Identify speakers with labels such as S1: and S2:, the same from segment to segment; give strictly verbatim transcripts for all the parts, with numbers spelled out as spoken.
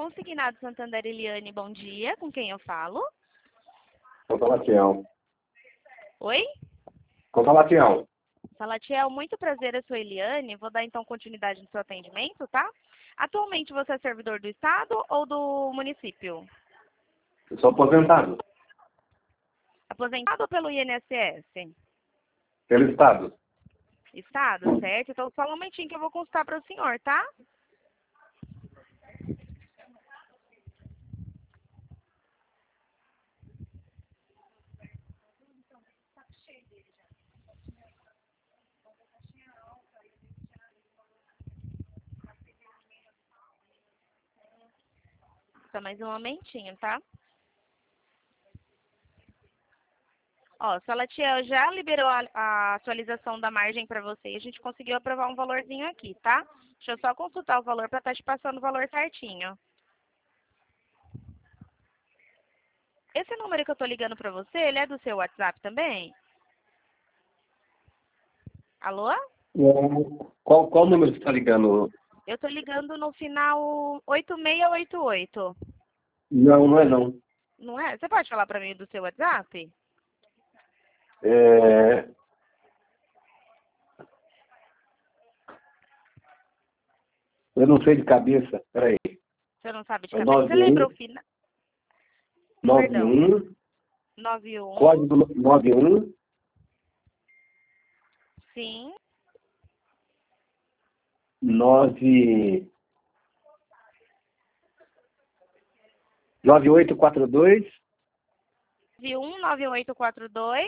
S1: Consignado Santander Eliane, bom dia. Com quem eu falo?
S2: Com Salatiel.
S1: Oi?
S2: Com Salatiel.
S1: Salatiel, muito prazer, eu sou Eliane. Vou dar então continuidade no seu atendimento, tá? Atualmente você é servidor do Estado ou do município?
S2: Eu sou aposentado.
S1: Aposentado pelo I N S S?
S2: Pelo Estado.
S1: Estado, certo? Então só um momentinho que eu vou consultar para o senhor, tá? Só mais um momentinho, tá? Ó, Salatiel já liberou a, a atualização da margem para você e a gente conseguiu aprovar um valorzinho aqui, tá? Deixa eu só consultar o valor para estar te passando o valor certinho. Esse número que eu tô ligando para você, ele é do seu WhatsApp também? Alô?
S2: Qual, qual número você está ligando?
S1: Eu tô ligando no final oito seis oito oito.
S2: Não, não é não.
S1: Não é? Você pode falar para mim do seu WhatsApp?
S2: É... Eu não sei de cabeça. Peraí.
S1: Você não sabe de
S2: É
S1: cabeça? Você lembra o final?
S2: nove um
S1: nove um.
S2: Código nove um
S1: Sim.
S2: nove nove oito quatro dois
S1: nove um nove oito quatro dois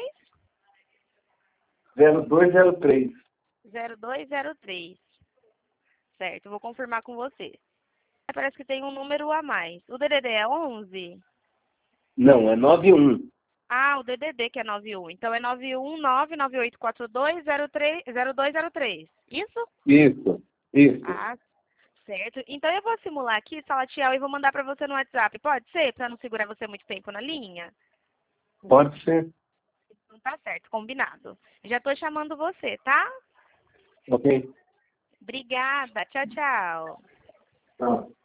S2: zero dois zero três.
S1: zero dois zero três. Certo, vou confirmar com você. Parece que tem um número a mais. O D D D é onze?
S2: Não, é nove um.
S1: Ah, o D D D que é nove um. Então é nove um nove nove oito quatro dois zero dois zero três. Isso?
S2: Isso, isso.
S1: Ah, certo. Então eu vou simular aqui, Salatiel, e vou mandar para você no WhatsApp. Pode ser? Para não segurar você muito tempo na linha?
S2: Pode ser.
S1: Então tá certo, combinado. Já tô chamando você, tá?
S2: Ok.
S1: Obrigada. Tchau, tchau.
S2: Tá.